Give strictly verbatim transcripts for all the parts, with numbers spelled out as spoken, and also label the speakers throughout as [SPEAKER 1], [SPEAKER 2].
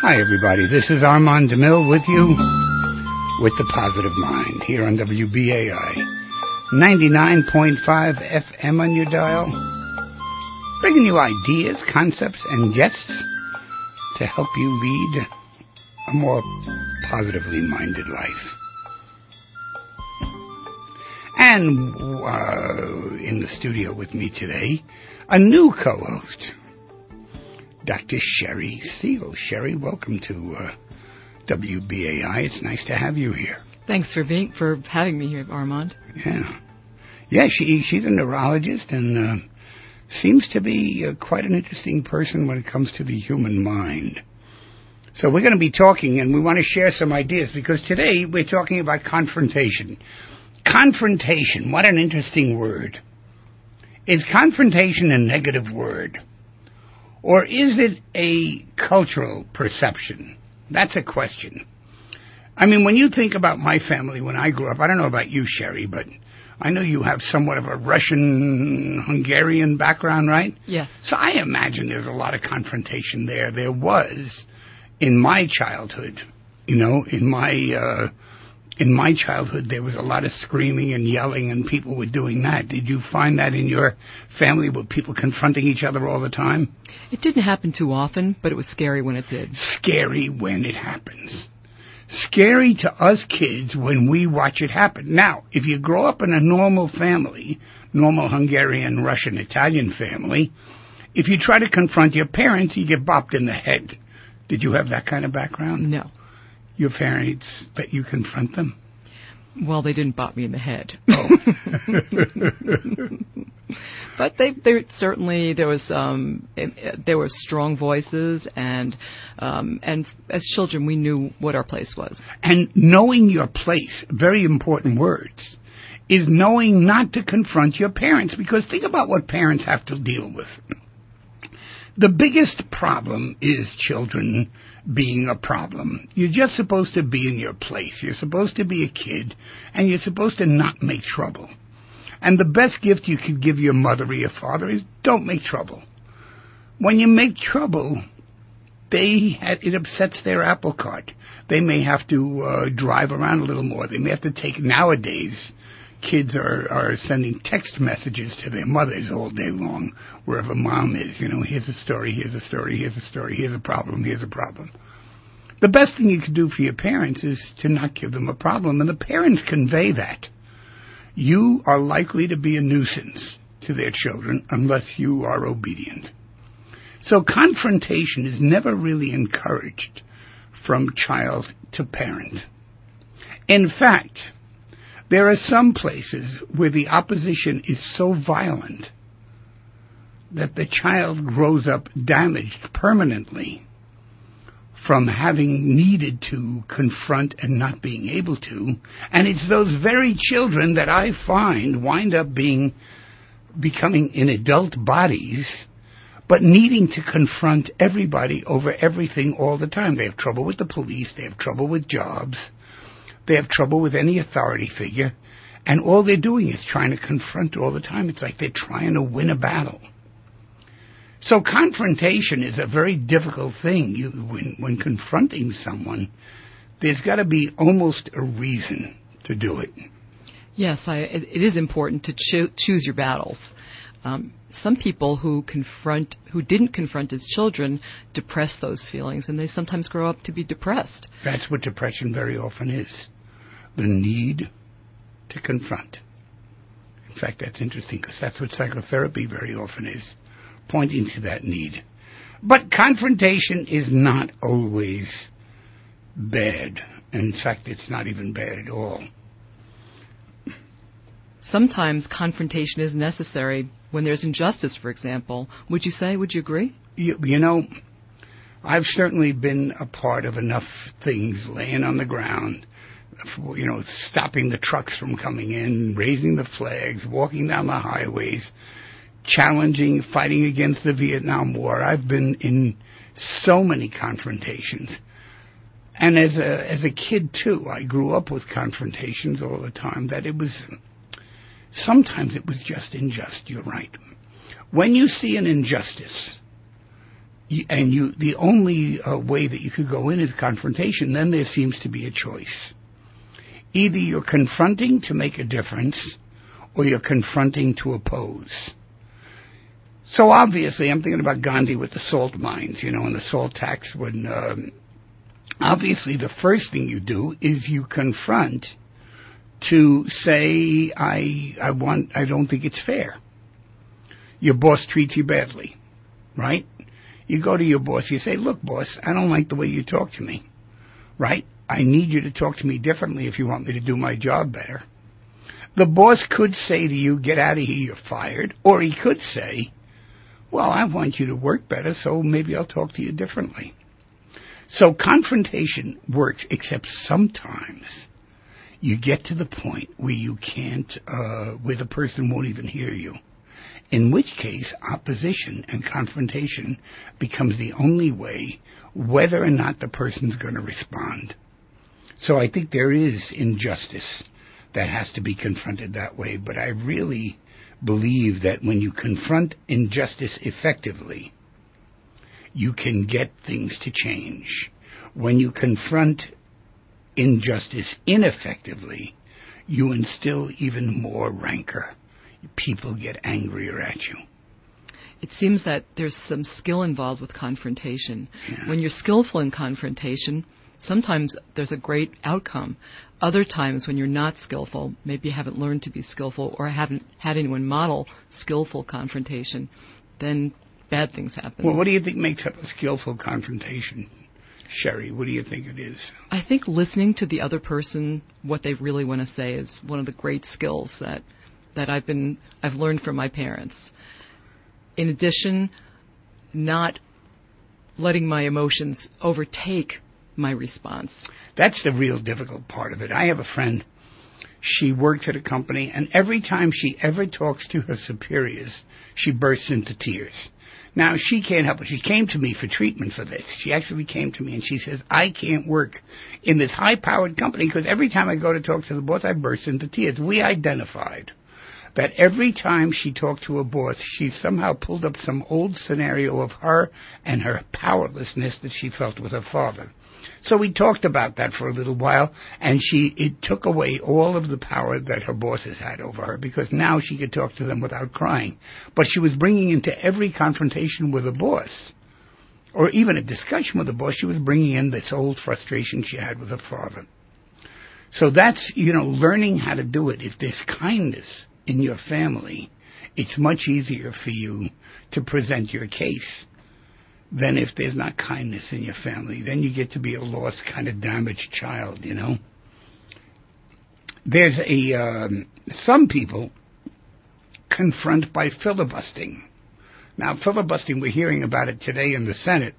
[SPEAKER 1] Hi, everybody. This is Armand DeMille with you with The Positive Mind here on W B A I. ninety-nine point five F M on your dial. Bringing you ideas, concepts, and guests to help you lead a more positively minded life. And uh, in the studio with me today, a new co-host, Doctor Sherry Seal. Sherry, welcome to uh, W B A I. It's nice to have you here.
[SPEAKER 2] Thanks for being for having me here, Armand.
[SPEAKER 1] Yeah, yeah. She she's a neurologist and uh, seems to be uh, quite an interesting person when it comes to the human mind. So we're going to be talking, and we want to share some ideas because today we're talking about confrontation. Confrontation. What an interesting word. Is confrontation a negative word? Or is it a cultural perception? That's a question. I mean, when you think about my family when I grew up, I don't know about you, Sherry, but I know you have somewhat of a Russian-Hungarian background, right?
[SPEAKER 2] Yes.
[SPEAKER 1] So I imagine there's a lot of confrontation there. There was in my childhood, you know, in my... Uh, In my childhood, there was a lot of screaming and yelling, and people were doing that. Did you find that in your family, with people confronting each other all the time?
[SPEAKER 2] It didn't happen too often, but it was scary when it did.
[SPEAKER 1] Scary when it happens. Scary to us kids when we watch it happen. Now, if you grow up in a normal family, normal Hungarian, Russian, Italian family, if you try to confront your parents, you get bopped in the head. Did you have that kind of background?
[SPEAKER 2] No.
[SPEAKER 1] Your parents, that you confront them?
[SPEAKER 2] Well, they didn't bop me in the head.
[SPEAKER 1] Oh.
[SPEAKER 2] But they, they certainly there was um, there were strong voices, and um, and as children we knew what our place was.
[SPEAKER 1] And knowing your place, very important words, is knowing not to confront your parents, because think about what parents have to deal with. The biggest problem is children being a problem. You're just supposed to be in your place. You're supposed to be a kid, and you're supposed to not make trouble. And the best gift you could give your mother or your father is don't make trouble. When you make trouble, they it upsets their apple cart. They may have to uh, drive around a little more. They may have to take, nowadays, kids are, are sending text messages to their mothers all day long, wherever mom is. You know, here's a story, here's a story, here's a story, here's a problem, here's a problem. The best thing you can do for your parents is to not give them a problem, and the parents convey that. You are likely to be a nuisance to their children unless you are obedient. So confrontation is never really encouraged from child to parent. In fact, there are some places where the opposition is so violent that the child grows up damaged permanently from having needed to confront and not being able to. And it's those very children that I find wind up being, becoming in adult bodies, but needing to confront everybody over everything all the time. They have trouble with the police, they have trouble with jobs, they have trouble with any authority figure, and all they're doing is trying to confront all the time. It's like they're trying to win a battle. So confrontation is a very difficult thing. You, when, when confronting someone, there's got to be almost a reason to do it.
[SPEAKER 2] Yes, I, it, it is important to cho- choose your battles. Um, some people who confront, who didn't confront as children, depress those feelings, and they sometimes grow up to be depressed.
[SPEAKER 1] That's what depression very often is. The need to confront. In fact, that's interesting because that's what psychotherapy very often is, pointing to that need. But confrontation is not always bad. In fact, it's not even bad at all.
[SPEAKER 2] Sometimes confrontation is necessary when there's injustice, for example. Would you say, would you agree?
[SPEAKER 1] You, you know, I've certainly been a part of enough things laying on the ground, for, you know, stopping the trucks from coming in, raising the flags, walking down the highways, challenging, fighting against the Vietnam War. I've been in so many confrontations. And as a as a kid, too, I grew up with confrontations all the time, that it was, sometimes it was just unjust, you're right. When you see an injustice, you, and you the only uh, way that you could go in is confrontation, then there seems to be a choice. Either you're confronting to make a difference, or you're confronting to oppose. So obviously, I'm thinking about Gandhi with the salt mines, you know, and the salt tax. When um, obviously the first thing you do is you confront to say, I, I want, I don't think it's fair. Your boss treats you badly, right? You go to your boss, you say, look, boss, I don't like the way you talk to me, right? I need you to talk to me differently if you want me to do my job better. The boss could say to you, get out of here, you're fired. Or he could say, well, I want you to work better, so maybe I'll talk to you differently. So confrontation works, except sometimes you get to the point where you can't, uh, where the person won't even hear you. In which case, opposition and confrontation becomes the only way, whether or not the person's going to respond. So I think there is injustice that has to be confronted that way, but I really believe that when you confront injustice effectively, you can get things to change. When you confront injustice ineffectively, you instill even more rancor. People get angrier at you.
[SPEAKER 2] It seems that there's some skill involved with confrontation.
[SPEAKER 1] Yeah.
[SPEAKER 2] When you're skillful in confrontation, sometimes there's a great outcome. Other times when you're not skillful, maybe you haven't learned to be skillful or haven't had anyone model skillful confrontation, then bad things happen.
[SPEAKER 1] Well, what do you think makes up a skillful confrontation? Sherry, what do you think it is?
[SPEAKER 2] I think listening to the other person, what they really want to say, is one of the great skills that that I've been I've learned from my parents. In addition, not letting my emotions overtake my response.
[SPEAKER 1] That's the real difficult part of it. I have a friend, she works at a company, and every time she ever talks to her superiors, she bursts into tears. Now, she can't help it. She came to me for treatment for this. She actually came to me and she says, I can't work in this high-powered company because every time I go to talk to the boss, I burst into tears. We identified that every time she talked to a boss, she somehow pulled up some old scenario of her and her powerlessness that she felt with her father. So we talked about that for a little while, and she it took away all of the power that her bosses had over her, because now she could talk to them without crying. But she was bringing into every confrontation with a boss, or even a discussion with a boss, she was bringing in this old frustration she had with her father. So that's, you know, learning how to do it. If there's kindness in your family, it's much easier for you to present your case than if there's not kindness in your family. Then you get to be a lost, kind of damaged child, you know. There's a, um, some people confront by filibustering. Now, filibustering, we're hearing about it today in the Senate.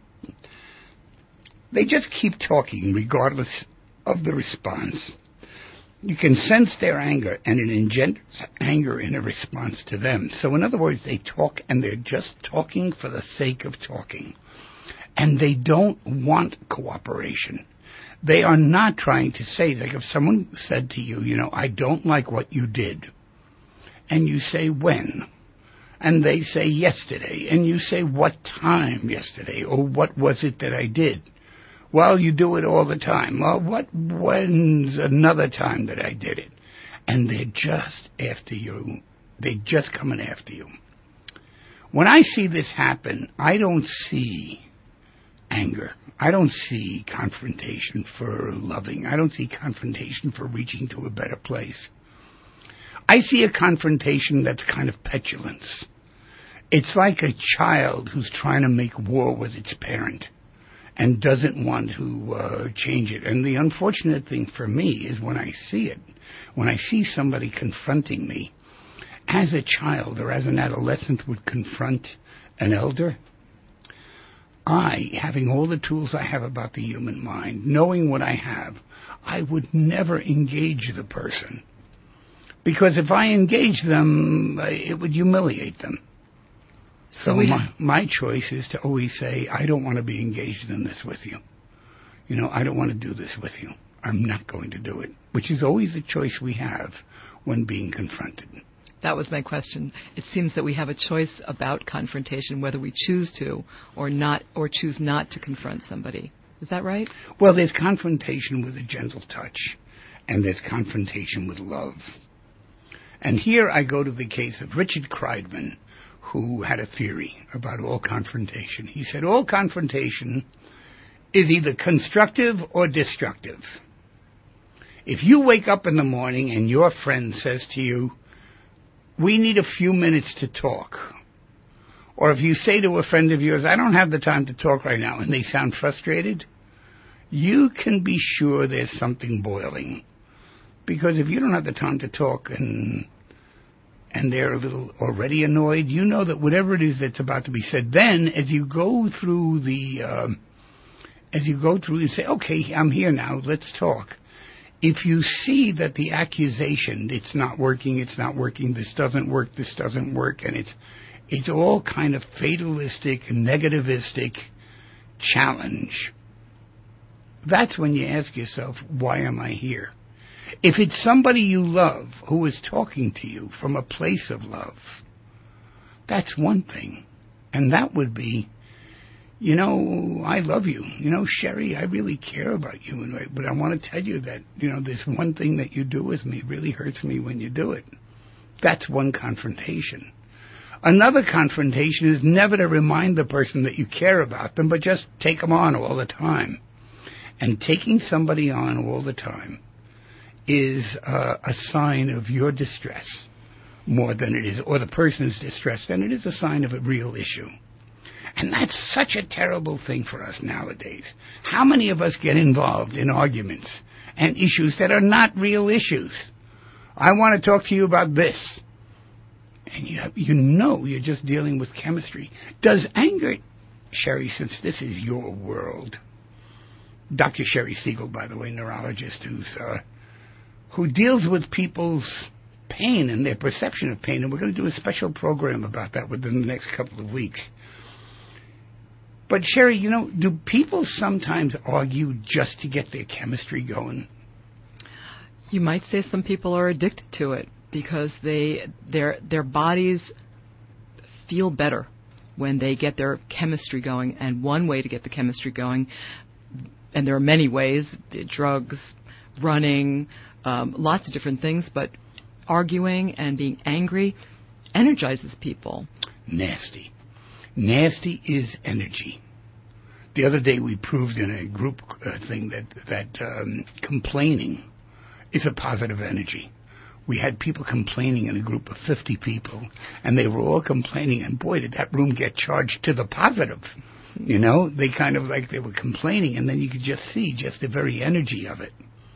[SPEAKER 1] They just keep talking regardless of the response. You can sense their anger, and it engenders anger in a response to them. So in other words, they talk, and they're just talking for the sake of talking. And they don't want cooperation. They are not trying to say, like if someone said to you, you know, I don't like what you did. And you say, when? And they say, yesterday. And you say, what time yesterday? Or what was it that I did? Well, you do it all the time. Well, what, when's another time that I did it? And they're just after you. They're just coming after you. When I see this happen, I don't see anger. I don't see confrontation for loving. I don't see confrontation for reaching to a better place. I see a confrontation that's kind of petulance. It's like a child who's trying to make war with its parent and doesn't want to uh, change it. And the unfortunate thing for me is when I see it, when I see somebody confronting me, as a child or as an adolescent would confront an elder, I, having all the tools I have about the human mind, knowing what I have, I would never engage the person. Because if I engage them, it would humiliate them. So, so my, my choice is to always say, I don't want to be engaged in this with you. You know, I don't want to do this with you. I'm not going to do it. Which is always the choice we have when being confronted.
[SPEAKER 2] That was my question. It seems that we have a choice about confrontation, whether we choose to or not, or choose not to confront somebody. Is that right?
[SPEAKER 1] Well, there's confrontation with a gentle touch, and there's confrontation with love. And here I go to the case of Richard Kreidman, who had a theory about all confrontation. He said all confrontation is either constructive or destructive. If you wake up in the morning and your friend says to you, we need a few minutes to talk, or if you say to a friend of yours, I don't have the time to talk right now, and they sound frustrated, you can be sure there's something boiling. Because if you don't have the time to talk and and they're a little already annoyed, you know that whatever it is that's about to be said, then as you go through the, um, as you go through and say, okay, I'm here now, let's talk. If you see that the accusation, it's not working, it's not working, this doesn't work, this doesn't work, and it's it's all kind of fatalistic, negativistic challenge, that's when you ask yourself, why am I here? If it's somebody you love who is talking to you from a place of love, that's one thing. And that would be, you know, I love you. You know, Sherry, I really care about you. But I want to tell you that, you know, this one thing that you do with me really hurts me when you do it. That's one confrontation. Another confrontation is never to remind the person that you care about them, but just take them on all the time. And taking somebody on all the time is uh, a sign of your distress more than it is, or the person's distress, than it is a sign of a real issue. And that's such a terrible thing for us nowadays. How many of us get involved in arguments and issues that are not real issues? I want to talk to you about this. And you, have, you know you're just dealing with chemistry. Does anger, Sherry, since this is your world, Doctor Sherry Siegel, by the way, neurologist who's uh, who deals with people's pain and their perception of pain, and we're going to do a special program about that within the next couple of weeks. But, Sherry, you know, do people sometimes argue just to get their chemistry going?
[SPEAKER 2] You might say some people are addicted to it because they their their bodies feel better when they get their chemistry going. And one way to get the chemistry going, and there are many ways, drugs, running, um, lots of different things, but arguing and being angry energizes people.
[SPEAKER 1] Nasty. Nasty is energy. The other day we proved in a group uh, thing that, that um, complaining is a positive energy. We had people complaining in a group of fifty people, and they were all complaining, and boy, did that room get charged to the positive. You know, they kind of like they were complaining, and then you could just see just the very energy of it.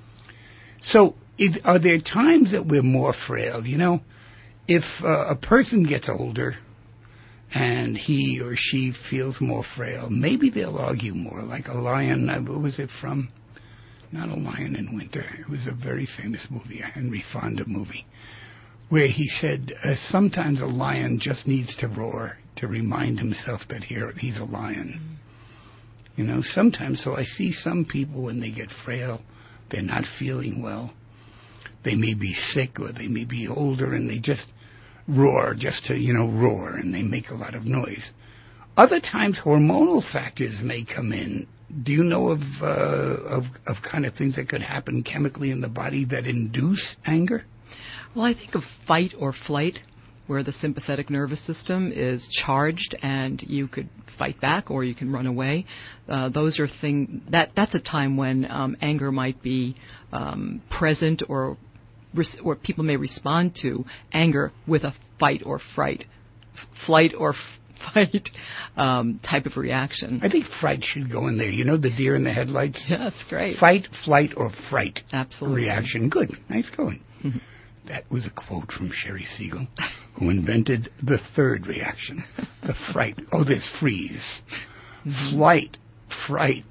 [SPEAKER 1] So it, are there times that we're more frail? You know, if uh, a person gets older and he or she feels more frail, maybe they'll argue more, like a lion. Uh, what was it from? Not A Lion in Winter. It was a very famous movie, a Henry Fonda movie, where he said uh, sometimes a lion just needs to roar to remind himself that here he's a lion. Mm. You know, sometimes, so I see some people when they get frail, they're not feeling well. They may be sick or they may be older, and they just roar just to, you know, roar, and they make a lot of noise. Other times, hormonal factors may come in. Do you know of, uh, of of kind of things that could happen chemically in the body that induce anger?
[SPEAKER 2] Well, I think of fight or flight, where the sympathetic nervous system is charged and you could fight back or you can run away. Uh, those are things that that's a time when um, anger might be um, present, or res- or people may respond to anger with a fight or fright, F- flight or f- fight um, type of reaction.
[SPEAKER 1] I think fright should go in there. You know, the deer in the headlights?
[SPEAKER 2] Yeah, that's great.
[SPEAKER 1] Fight, flight, or fright.
[SPEAKER 2] Absolutely.
[SPEAKER 1] Reaction. Good. Nice going. Mm-hmm. That was a quote from Sherry Siegel, who invented the third reaction, the fright. Oh, there's freeze. Mm-hmm. Flight, fright.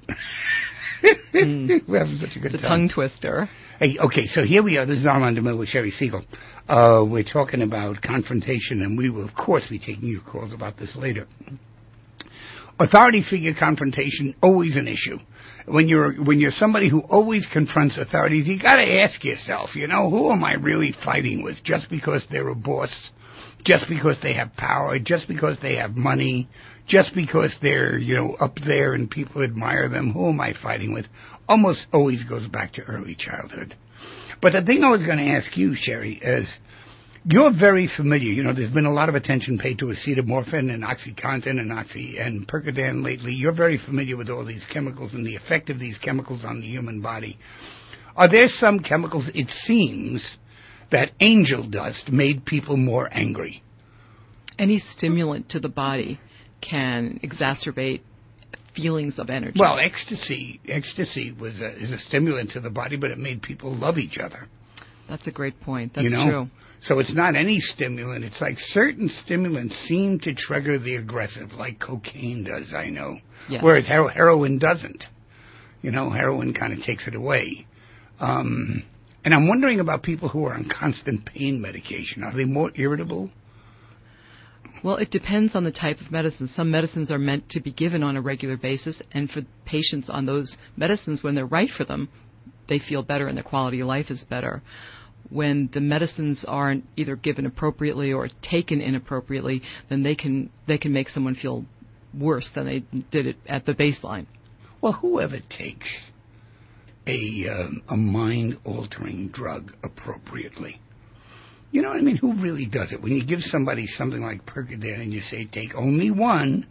[SPEAKER 2] Mm.
[SPEAKER 1] We're having such a good
[SPEAKER 2] it's
[SPEAKER 1] time.
[SPEAKER 2] A tongue twister.
[SPEAKER 1] Hey, okay, so here we are. This is Armand DeMille with Sherry Siegel. Uh, we're talking about confrontation, and we will, of course, be taking your calls about this later. authority figure confrontation, always an issue. When you're when you're somebody who always confronts authorities, you got to ask yourself, you know, who am I really fighting with? Just because they're a boss, just because they have power, just because they have money, just because they're, you know, up there and people admire them, who am I fighting with? Almost always goes back to early childhood. But the thing I was going to ask you, Sherry, is you're very familiar. You know, there's been a lot of attention paid to acetaminophen and OxyContin and Oxy and Percodan lately. You're very familiar with all these chemicals and the effect of these chemicals on the human body. Are there some chemicals, it seems, that angel dust made people more angry?
[SPEAKER 2] Any stimulant to the body can exacerbate feelings of energy.
[SPEAKER 1] Well, ecstasy, ecstasy was a, is a stimulant to the body, but it made people love each other.
[SPEAKER 2] That's a great point. That's
[SPEAKER 1] you know?
[SPEAKER 2] true.
[SPEAKER 1] So it's not any stimulant. It's like certain stimulants seem to trigger the aggressive, like cocaine does, I know.
[SPEAKER 2] Yes.
[SPEAKER 1] Whereas hero- heroin doesn't. You know, heroin kind of takes it away. Um, and I'm wondering about people who are on constant pain medication. Are they more irritable?
[SPEAKER 2] Well, it depends on the type of medicine. Some medicines are meant to be given on a regular basis, and for patients on those medicines, when they're right for them, they feel better and their quality of life is better. When the medicines aren't either given appropriately or taken inappropriately, then they can they can make someone feel worse than they did it at the baseline.
[SPEAKER 1] Well, whoever takes a um, a mind-altering drug appropriately, you know what I mean? Who really does it? When you give somebody something like Percodan and you say take only one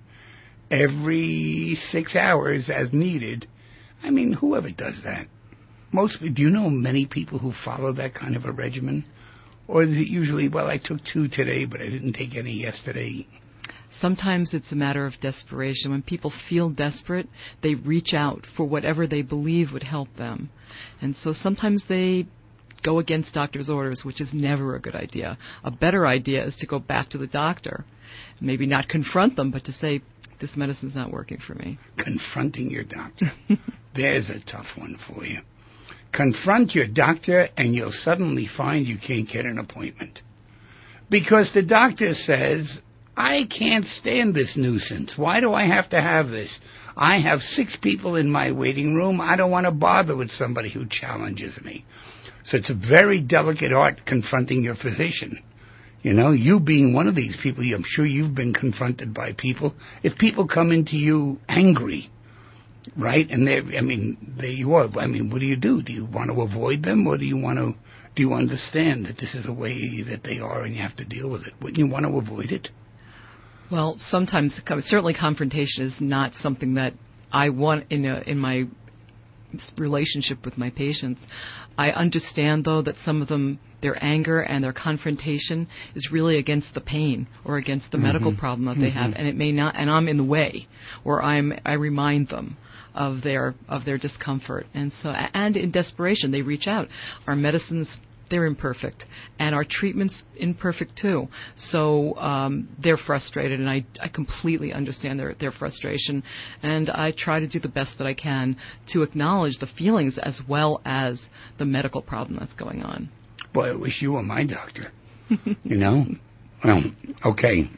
[SPEAKER 1] every six hours as needed, I mean, whoever does that? Most, do you know many people who follow that kind of a regimen? Or is it usually, well, I took two today, but I didn't take any yesterday?
[SPEAKER 2] Sometimes it's a matter of desperation. When people feel desperate, they reach out for whatever they believe would help them. And so sometimes they go against doctor's orders, which is never a good idea. A better idea is to go back to the doctor. Maybe not confront them, but to say, this medicine's not working for me.
[SPEAKER 1] Confronting your doctor. There's a tough one for you. Confront your doctor and you'll suddenly find you can't get an appointment. Because the doctor says, I can't stand this nuisance. Why do I have to have this? I have six people in my waiting room. I don't want to bother with somebody who challenges me. So it's a very delicate art confronting your physician. You know, you being one of these people, I'm sure you've been confronted by people. If people come into you angry, right, and they, I mean, there you are. I mean, what do you do? Do you want to avoid them, or do you want to, do you understand that this is the way that they are and you have to deal with it? Wouldn't you want to avoid it?
[SPEAKER 2] Well, sometimes, certainly confrontation is not something that I want in a, in my relationship with my patients. I understand, though, that some of them, their anger and their confrontation is really against the pain or against the mm-hmm. medical problem that mm-hmm. they have, and it may not, and I'm in the way, or I'm, I remind them of their, of their discomfort. And so, and in desperation, they reach out. Our medicines, they're imperfect, and our treatment's imperfect too. So um, they're frustrated, and I, I completely understand their, their frustration, and I try to do the best that I can to acknowledge the feelings as well as the medical problem that's going on.
[SPEAKER 1] Boy, I wish you were my doctor. You know? Well, okay.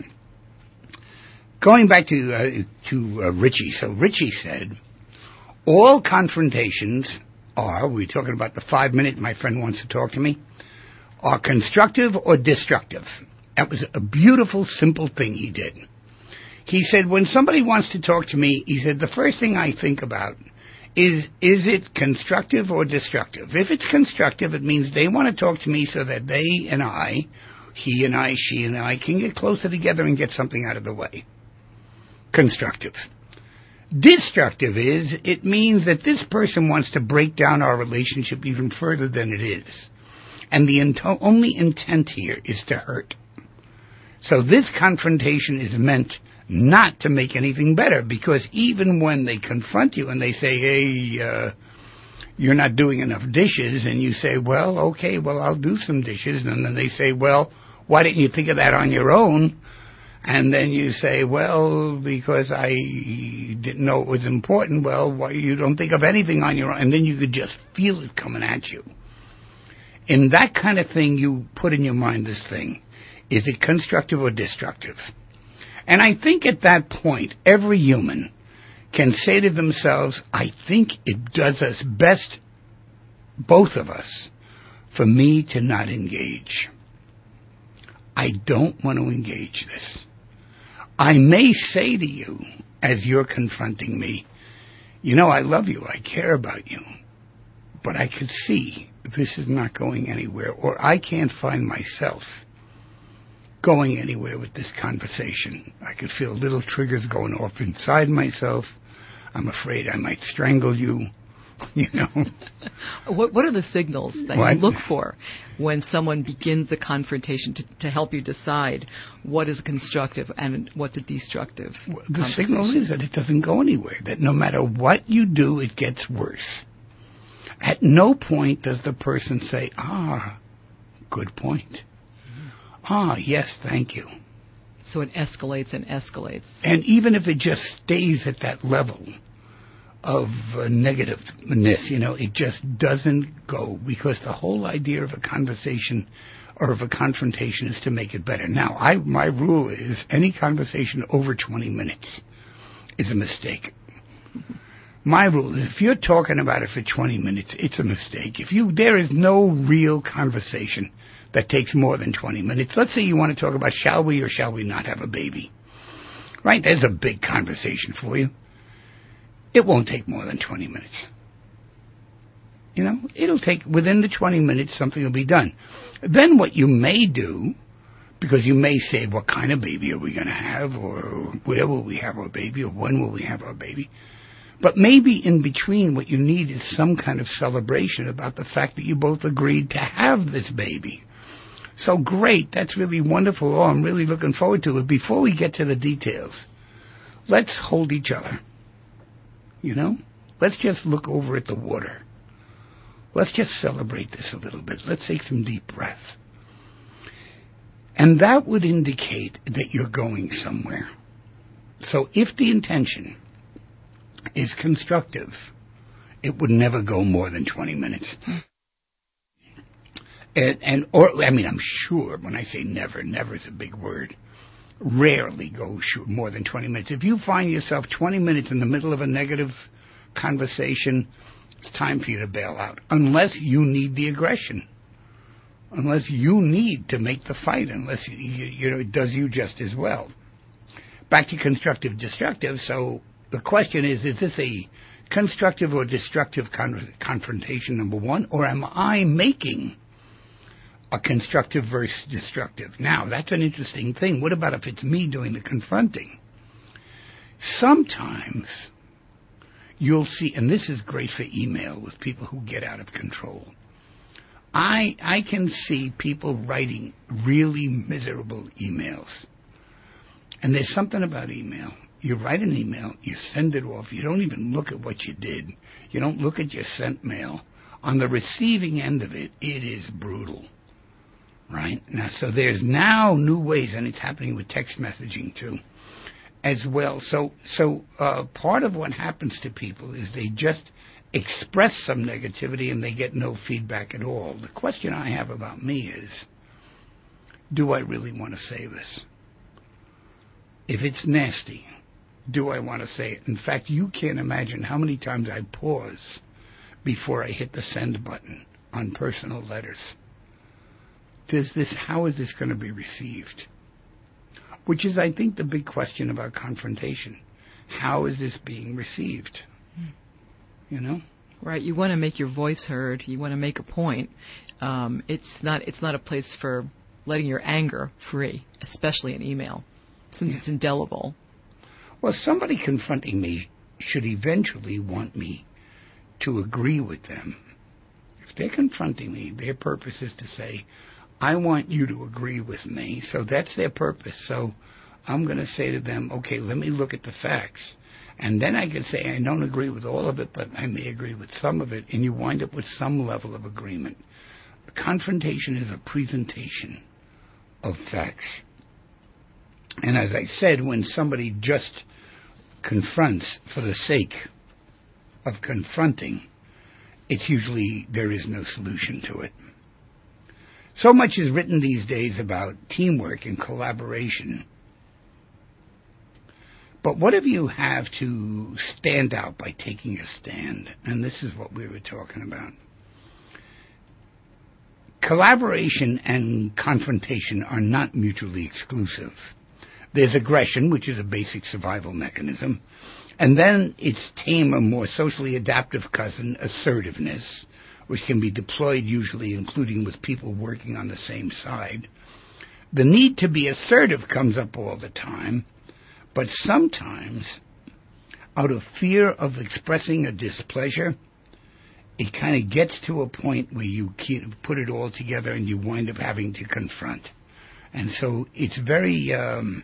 [SPEAKER 1] Going back to uh, to uh, Richie. So Richie said, all confrontations are, we're talking about the five minute, my friend wants to talk to me, are constructive or destructive. That was a beautiful, simple thing he did. He said, when somebody wants to talk to me, he said, the first thing I think about is, is it constructive or destructive? If it's constructive, it means they want to talk to me so that they and I, he and I, she and I, can get closer together and get something out of the way. Constructive. Destructive is, it means that this person wants to break down our relationship even further than it is. And the int- only intent here is to hurt. So this confrontation is meant not to make anything better, because even when they confront you and they say, hey, uh, you're not doing enough dishes, and you say, well, okay, well, I'll do some dishes, and then they say, well, why didn't you think of that on your own? And then you say, well, because I didn't know it was important. Well, why you don't think of anything on your own? And then you could just feel it coming at you. In that kind of thing, you put in your mind this thing. Is it constructive or destructive? And I think at that point, every human can say to themselves, I think it does us best, both of us, for me to not engage. I don't want to engage this. I may say to you, as you're confronting me, you know, I love you, I care about you, but I could see this is not going anywhere, or I can't find myself going anywhere with this conversation. I could feel little triggers going off inside myself. I'm afraid I might strangle you, you know.
[SPEAKER 2] What What are the signals that
[SPEAKER 1] what?
[SPEAKER 2] you look for when someone begins a confrontation to, to help you decide what is constructive and what's a destructive
[SPEAKER 1] well, the signal is that it doesn't go anywhere, that no matter what you do, it gets worse. At no point does the person say, ah, good point. Ah, yes, thank you.
[SPEAKER 2] So it escalates and escalates.
[SPEAKER 1] And even if it just stays at that level of uh, negativeness, you know, it just doesn't go, because the whole idea of a conversation or of a confrontation is to make it better. Now, I my rule is any conversation over twenty minutes is a mistake. My rule is if you're talking about it for twenty minutes, it's a mistake. If you there is no real conversation that takes more than twenty minutes. Let's say you want to talk about shall we or shall we not have a baby. Right? There's a big conversation for you. It won't take more than twenty minutes. You know, it'll take, within the twenty minutes, something will be done. Then what you may do, because you may say, what kind of baby are we going to have, or where will we have our baby, or when will we have our baby? But maybe in between what you need is some kind of celebration about the fact that you both agreed to have this baby. So great, that's really wonderful. Oh, I'm really looking forward to it. Before we get to the details, let's hold each other. You know? Let's just look over at the water. Let's just celebrate this a little bit. Let's take some deep breath. And that would indicate that you're going somewhere. So if the intention is constructive, it would never go more than twenty minutes. And, and or I mean, I'm sure when I say never, never is a big word. Rarely go more than twenty minutes. If you find yourself twenty minutes in the middle of a negative conversation, it's time for you to bail out. Unless you need the aggression. Unless you need to make the fight. Unless, you, you know, it does you just as well. Back to constructive, destructive. So the question is, is this a constructive or destructive con- confrontation, number one? Or am I making a constructive versus destructive? Now, that's an interesting thing. What about if it's me doing the confronting? Sometimes you'll see, and this is great for email with people who get out of control. I I can see people writing really miserable emails. And there's something about email. You write an email, you send it off, you don't even look at what you did. You don't look at your sent mail. On the receiving end of it, it is brutal. Right? Now, so there's now new ways, and it's happening with text messaging too, as well. So, so uh, part of what happens to people is they just express some negativity and they get no feedback at all. The question I have about me is, do I really want to say this? If it's nasty, do I want to say it? In fact, you can't imagine how many times I pause before I hit the send button on personal letters. Does this, how is this going to be received? Which is, I think, the big question about confrontation. How is this being received? You know?
[SPEAKER 2] Right. You want to make your voice heard. You want to make a point. Um, it's not. It's not a place for letting your anger free, especially in email, since yeah. it's indelible.
[SPEAKER 1] Well, somebody confronting me should eventually want me to agree with them. If they're confronting me, their purpose is to say, I want you to agree with me. So that's their purpose. So I'm going to say to them, okay, let me look at the facts. And then I can say, I don't agree with all of it, but I may agree with some of it. And you wind up with some level of agreement. Confrontation is a presentation of facts. And as I said, when somebody just confronts for the sake of confronting, it's usually there is no solution to it. So much is written these days about teamwork and collaboration. But what if you have to stand out by taking a stand? And this is what we were talking about. Collaboration and confrontation are not mutually exclusive. There's aggression, which is a basic survival mechanism. And then its tamer, more socially adaptive cousin, assertiveness, which can be deployed usually including with people working on the same side. The need to be assertive comes up all the time, but sometimes, out of fear of expressing a displeasure, it kind of gets to a point where you put it all together and you wind up having to confront. And so it's very, um,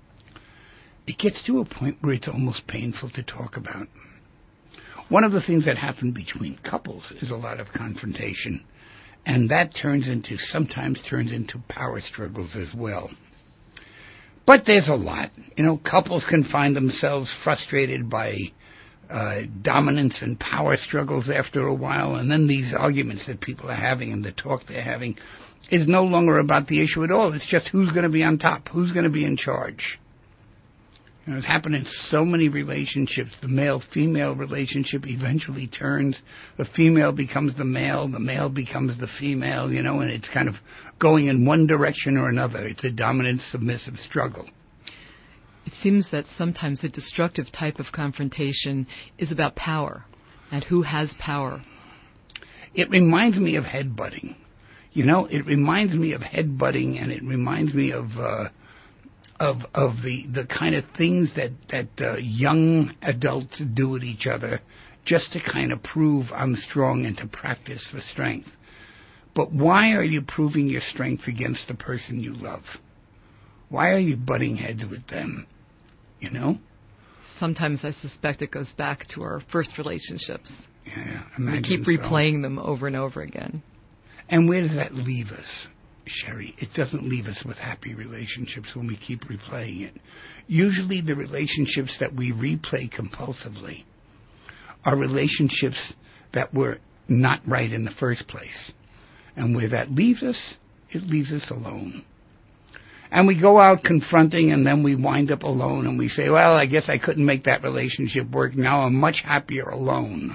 [SPEAKER 1] it gets to a point where it's almost painful to talk about. One of the things that happen between couples is a lot of confrontation, and that turns into, sometimes turns into power struggles as well. But there's a lot. You know, couples can find themselves frustrated by uh, dominance and power struggles after a while, and then these arguments that people are having and the talk they're having is no longer about the issue at all. It's just who's going to be on top, who's going to be in charge. You know, it's happened in so many relationships. The male-female relationship eventually turns. The female becomes the male. The male becomes the female, you know, and it's kind of going in one direction or another. It's a dominant-submissive struggle.
[SPEAKER 2] It seems that sometimes the destructive type of confrontation is about power and who has power.
[SPEAKER 1] It reminds me of headbutting. You know, it reminds me of headbutting, and it reminds me of... Uh, Of of the, the kind of things that that uh, young adults do at each other, just to kind of prove I'm strong and to practice for strength. But why are you proving your strength against the person you love? Why are you butting heads with them? You know. Sometimes
[SPEAKER 2] I suspect it goes back to our first relationships.
[SPEAKER 1] Yeah, imagine
[SPEAKER 2] we keep replaying so. them over and over again.
[SPEAKER 1] And where does that leave us, Sherry? It doesn't leave us with happy relationships when we keep replaying it. Usually the relationships that we replay compulsively are relationships that were not right in the first place. And where that leaves us, it leaves us alone. And we go out confronting, and then we wind up alone, and we say, well, I guess I couldn't make that relationship work. Now I'm much happier alone.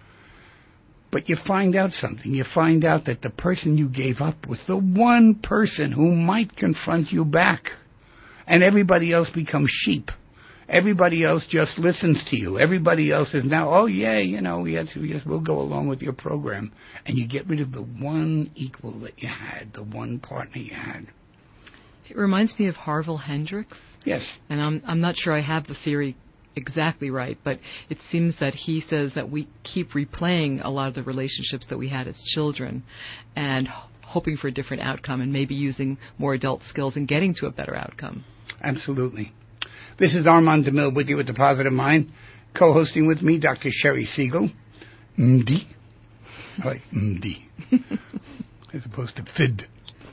[SPEAKER 1] But you find out something. You find out that the person you gave up was the one person who might confront you back. And everybody else becomes sheep. Everybody else just listens to you. Everybody else is now, oh, yeah, you know, yes, yes, we'll go along with your program. And you get rid of the one equal that you had, the one partner you had.
[SPEAKER 2] It reminds me of Harville Hendrix.
[SPEAKER 1] Yes.
[SPEAKER 2] And I'm I'm not sure I have the theory exactly right, but it seems that he says that we keep replaying a lot of the relationships that we had as children and hoping for a different outcome and maybe using more adult skills and getting to a better outcome.
[SPEAKER 1] Absolutely. This is Armand DeMille with you with The Positive Mind. Co-hosting with me, Doctor Sherry Siegel. M D. I like M D. As opposed to F I D.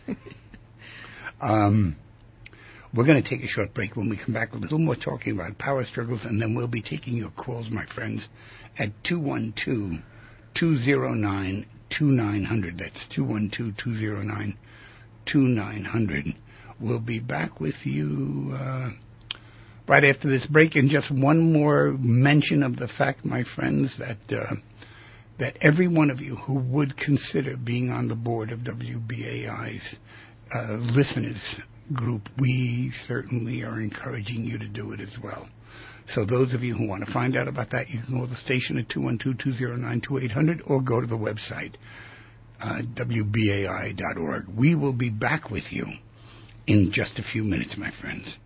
[SPEAKER 1] Um... We're going to take a short break. When we come back, a little more talking about power struggles, and then we'll be taking your calls, my friends, at two one two, two zero nine, two nine zero zero. That's two one two, two zero nine, two nine zero zero. We'll be back with you uh, right after this break. And just one more mention of the fact, my friends, that uh, that every one of you who would consider being on the board of W B A I's uh, listeners group, we certainly are encouraging you to do it as well. So those of you who want to find out about that, you can call the station at two one two, two zero nine, two eight zero zero or go to the website, uh, W B A I dot org. We will be back with you in just a few minutes, my friends.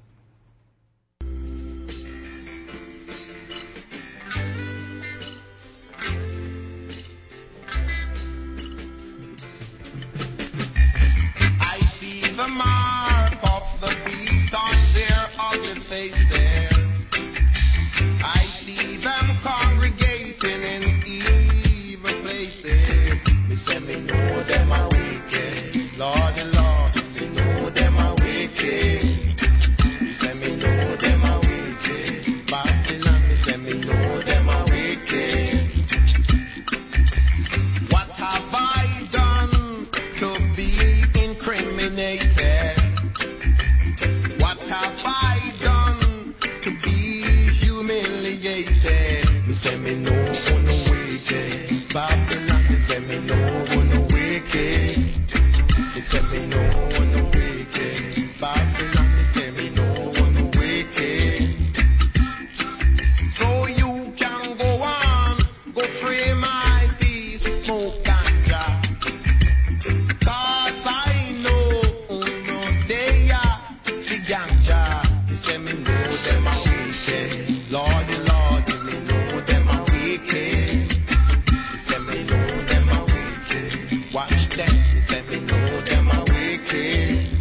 [SPEAKER 3] I see the mark of the beast on their ugly faces. I see them congregating in evil places. Me say me know them are wicked, Lord, Lord, me know them are wicked. Go free my peace, smoke ganja. Cause I know, oh no, they are the ganja. They say me know them are wicked. Lordy, Lordy, me know them are wicked. They say me know them are wicked. Watch them, they say me know them are wicked.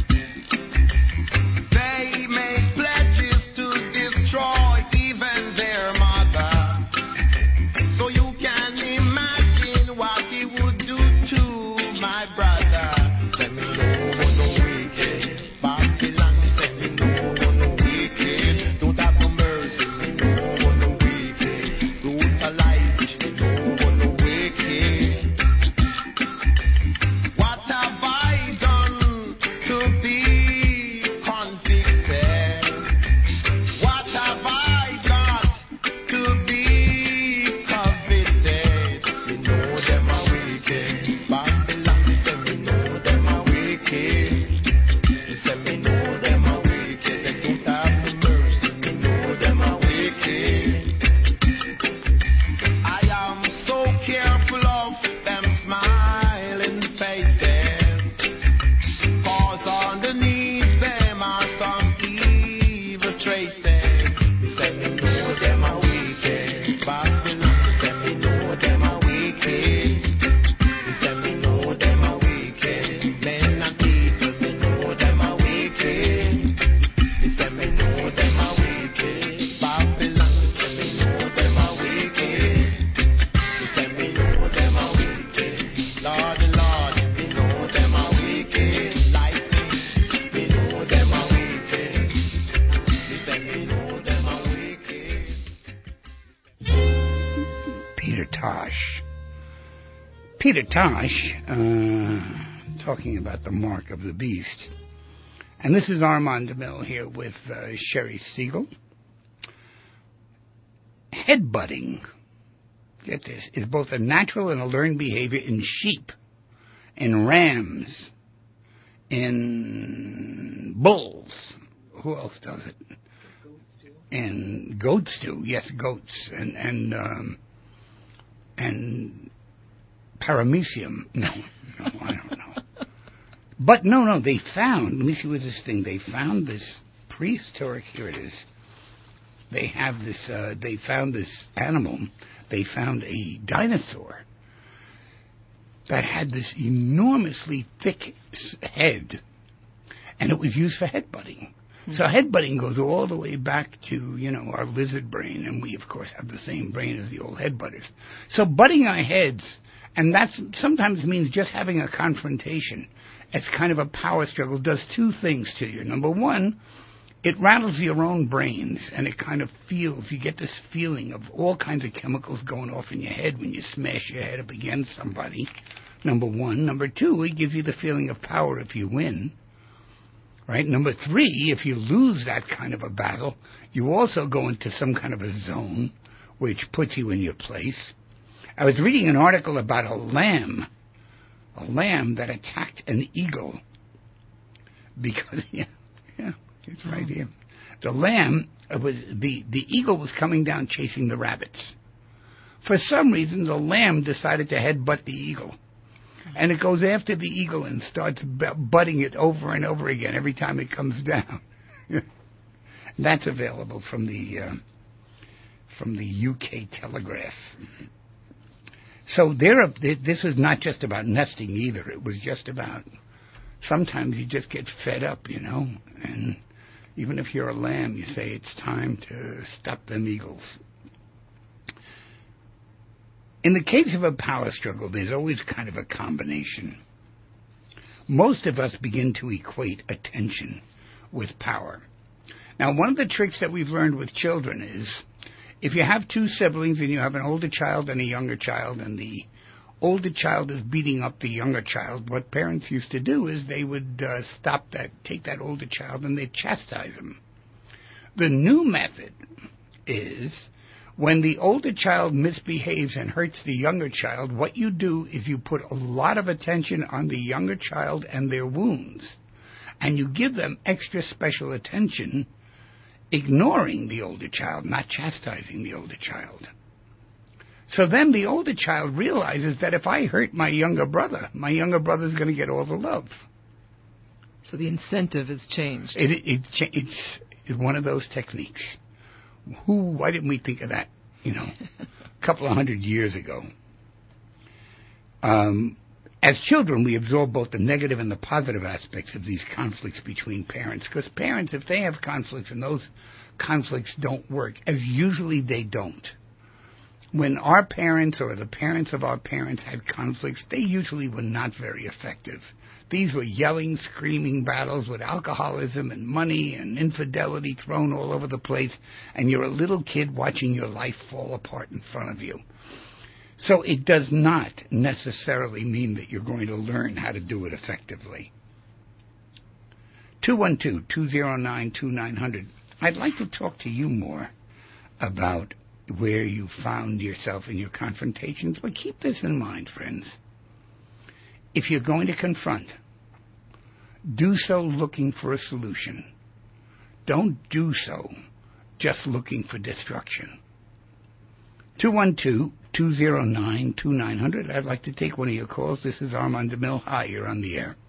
[SPEAKER 3] They make pledges to destroy even their mother. So you can imagine what he would do to my brother. Say me no, no wicked. Babylon, say me no, no wicked. Don't have no mercy, me no, no wicked. Brutalize, me no, no wicked. What have I done to be convicted? What have I got to be convicted? Me know them are wicked. Babylon, me say me know them are wicked. Me say me know them are wicked. They don't have no mercy. Me know them are wicked. I am so careful of them smiling faces, 'cause underneath them are some evil traces. Me say me know them are wicked. Babylon, me say me know them are wicked. Me say me know them are wicked. Men and people, me know them are wicked. Me say me know them are wicked. Babylon, me say me know them are wicked. Me say me know them are wicked. Lordy, Lordy, me know them are wicked. Like me, me know them are wicked. Me say me know them are wicked.
[SPEAKER 1] Peter Tosh. Peter Tosh, uh, talking about the mark of the beast. And this is Armand DeMille here with uh, Sherry Siegel. Headbutting, get this, is both a natural and a learned behavior in sheep, in rams, in bulls. Who else does it? And goats do, yes, goats, and and um, and paramecium. No, no, I don't know. But no, no, they found. Let me see what this thing. They found this prehistoric. Here it is. They have this. Uh, they found this animal. They found a dinosaur that had this enormously thick s- head, and it was used for headbutting. So headbutting goes all the way back to, you know, our lizard brain, and we, of course, have the same brain as the old headbutters. So butting our heads, and that sometimes means just having a confrontation, as kind of a power struggle, does two things to you. Number one, it rattles your own brains, and it kind of feels, you get this feeling of all kinds of chemicals going off in your head when you smash your head up against somebody, number one. Number two, it gives you the feeling of power if you win. Right? Number three, if you lose that kind of a battle, you also go into some kind of a zone which puts you in your place. I was reading an article about a lamb, a lamb that attacked an eagle because, yeah, yeah, it's right here. The lamb was, the, the eagle was coming down chasing the rabbits. For some reason, the lamb decided to headbutt the eagle. And it goes after the eagle and starts butting it over and over again every time it comes down. That's available from the uh, from the U K Telegraph. So there, this was not just about nesting either. It was just about sometimes you just get fed up, you know. And even if you're a lamb, you say it's time to stop them eagles. In the case of a power struggle, there's always kind of a combination. Most of us begin to equate attention with power. Now, one of the tricks that we've learned with children is if you have two siblings and you have an older child and a younger child, and the older child is beating up the younger child, what parents used to do is they would uh, stop that, take that older child, and they'd chastise him. The new method is when the older child misbehaves and hurts the younger child, what you do is you put a lot of attention on the younger child and their wounds, and you give them extra special attention, ignoring the older child, not chastising the older child. So then the older child realizes that if I hurt my younger brother, my younger brother's going to get all the love.
[SPEAKER 2] So the incentive has changed.
[SPEAKER 1] It, it, it, it's, it's one of those techniques. Who? Why didn't we think of that, you know, a couple of hundred years ago? Um, as children, we absorb both the negative and the positive aspects of these conflicts between parents. Because parents, if they have conflicts and those conflicts don't work, as usually they don't, when our parents or the parents of our parents had conflicts, they usually were not very effective. These were yelling, screaming battles with alcoholism and money and infidelity thrown all over the place, and you're a little kid watching your life fall apart in front of you. So it does not necessarily mean that you're going to learn how to do it effectively. two one two, two zero nine, two nine zero zero. I'd like to talk to you more about where you found yourself in your confrontations, but keep this in mind, friends. If you're going to confront, do so looking for a solution. Don't do so just looking for destruction. two one two, two zero nine, two nine zero zero. I'd like to take one of your calls. This is Armand DeMille. Hi, you're on the air.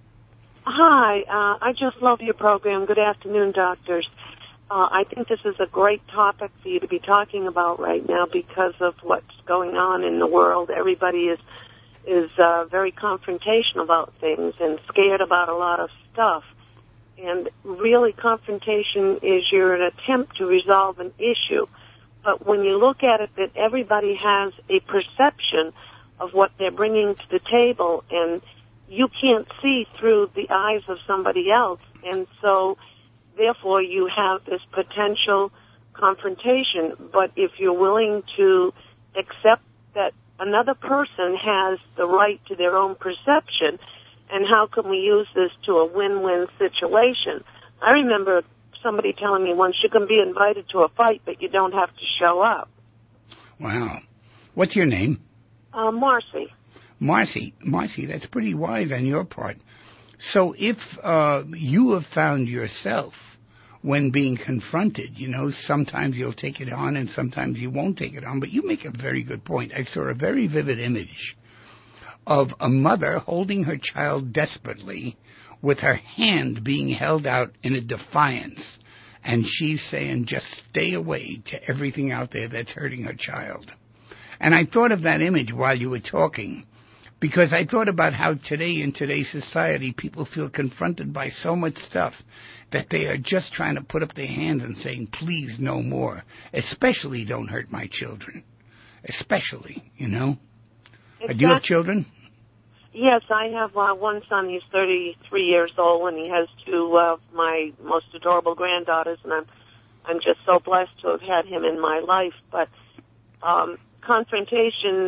[SPEAKER 4] Hi, uh, I just love your program. Good afternoon, doctors. Uh, I think this is a great topic for you to be talking about right now because of what's going on in the world. Everybody is is uh, very confrontational about things and scared about a lot of stuff. And really, confrontation is your attempt to resolve an issue. But when you look at it, that everybody has a perception of what they're bringing to the table, and you can't see through the eyes of somebody else. And so, therefore, you have this potential confrontation. But if you're willing to accept that another person has the right to their own perception, and how can we use this to a win-win situation? I remember somebody telling me once, you can be invited to a fight, but you don't have to show up.
[SPEAKER 1] Wow. What's your name?
[SPEAKER 4] Uh, Marcy.
[SPEAKER 1] Marcy. Marcy, that's pretty wise on your part. So if uh, you have found yourself, when being confronted, you know, sometimes you'll take it on and sometimes you won't take it on, but you make a very good point. I saw a very vivid image of a mother holding her child desperately with her hand being held out in a defiance, and she's saying, just stay away to everything out there that's hurting her child. And I thought of that image while you were talking, because I thought about how today in today's society people feel confronted by so much stuff that they are just trying to put up their hands and saying, please, no more. Especially don't hurt my children. Especially, you know.
[SPEAKER 4] Exactly.
[SPEAKER 1] Do you have children?
[SPEAKER 4] Yes, I have uh, one son. He's thirty-three years old, and he has two of my most adorable granddaughters, and I'm I'm just so blessed to have had him in my life. But um, confrontation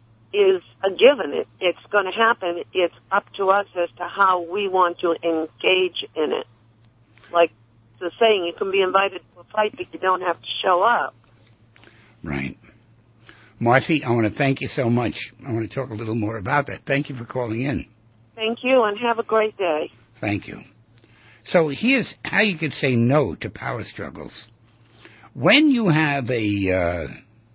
[SPEAKER 4] is a given. It, it's going to happen. It's up to us as to how we want to engage in it. Like the saying, you can be invited to a fight, but you don't have to show up.
[SPEAKER 1] Right. Marcy, I want to thank you so much. I want to talk a little more about that. Thank you for calling in.
[SPEAKER 4] Thank you, and have a great day.
[SPEAKER 1] Thank you. So here's how you could say no to power struggles. When you have a, uh,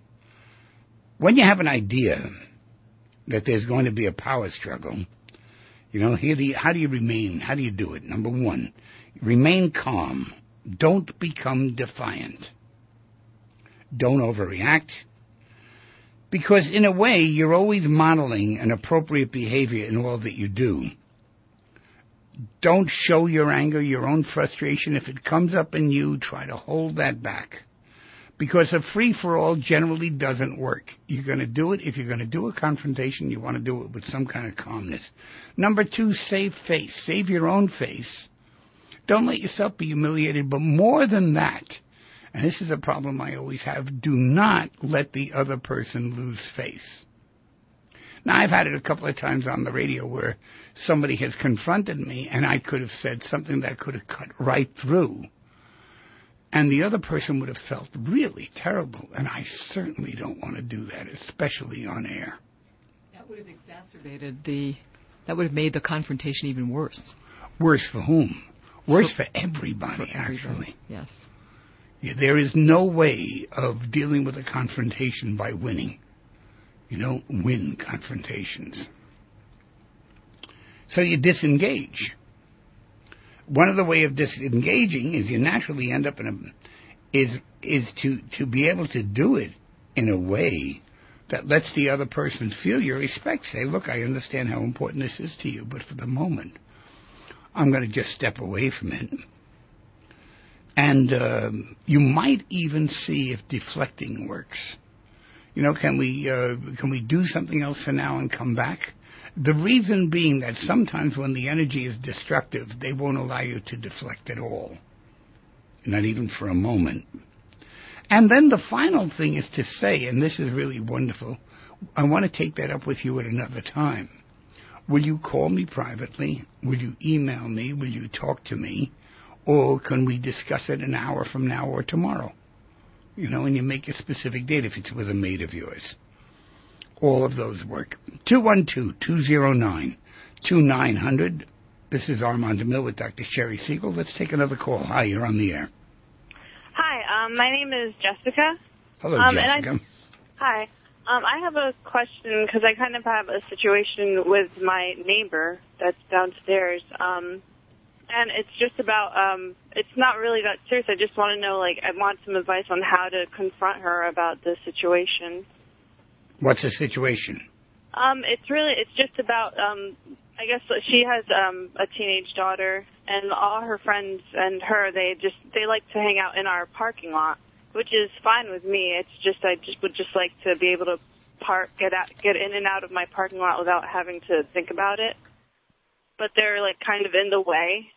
[SPEAKER 1] when you have an idea that there's going to be a power struggle, you know, here the, how do you remain? How do you do it? Number one, remain calm. Don't become defiant. Don't overreact. Because in a way, you're always modeling an appropriate behavior in all that you do. Don't show your anger, your own frustration. If it comes up in you, try to hold that back. Because a free-for-all generally doesn't work. You're going to do it. If you're going to do a confrontation, you want to do it with some kind of calmness. Number two, save face. Save your own face. Don't let yourself be humiliated. But more than that, and this is a problem I always have, do not let the other person lose face. Now, I've had it a couple of times on the radio where somebody has confronted me and I could have said something that could have cut right through. And the other person would have felt really terrible. And I certainly don't want to do that, especially on air.
[SPEAKER 2] That would have exacerbated the, that would have made the confrontation even worse.
[SPEAKER 1] Worse for whom? Worse for, for everybody,
[SPEAKER 2] for
[SPEAKER 1] actually.
[SPEAKER 2] Everybody. Yes.
[SPEAKER 1] Yeah, there is no way of dealing with a confrontation by winning. You don't win confrontations. So you disengage. One of the way of disengaging is you naturally end up in a, is, is to, to be able to do it in a way that lets the other person feel your respect. Say, look, I understand how important this is to you, but for the moment, I'm going to just step away from it. And uh, you might even see if deflecting works. You know, can we uh, can we do something else for now and come back? The reason being that sometimes when the energy is destructive, they won't allow you to deflect at all. Not even for a moment. And then the final thing is to say, and this is really wonderful, I want to take that up with you at another time. Will you call me privately? Will you email me? Will you talk to me? Or can we discuss it an hour from now or tomorrow? You know, and you make a specific date if it's with a mate of yours. All of those work. two one two, two zero nine, two nine zero zero. This is Armand DeMille with Doctor Sherry Siegel. Let's take another call. Hi, you're on the air.
[SPEAKER 5] Hi, um, my name is Jessica.
[SPEAKER 1] Hello,
[SPEAKER 5] um,
[SPEAKER 1] Jessica.
[SPEAKER 5] And I, hi. Um, I have a question because I kind of have a situation with my neighbor that's downstairs. Um, and it's just about, um, it's not really that serious. I just want to know, like, I want some advice on how to confront her about the situation.
[SPEAKER 1] What's the situation?
[SPEAKER 5] Um, it's really, it's just about, um, I guess she has um, a teenage daughter, and all her friends and her, they just, they like to hang out in our parking lot, which is fine with me. It's just, I just would just like to be able to park, get out, get in and out of my parking lot without having to think about it. But they're, like, kind of in the way.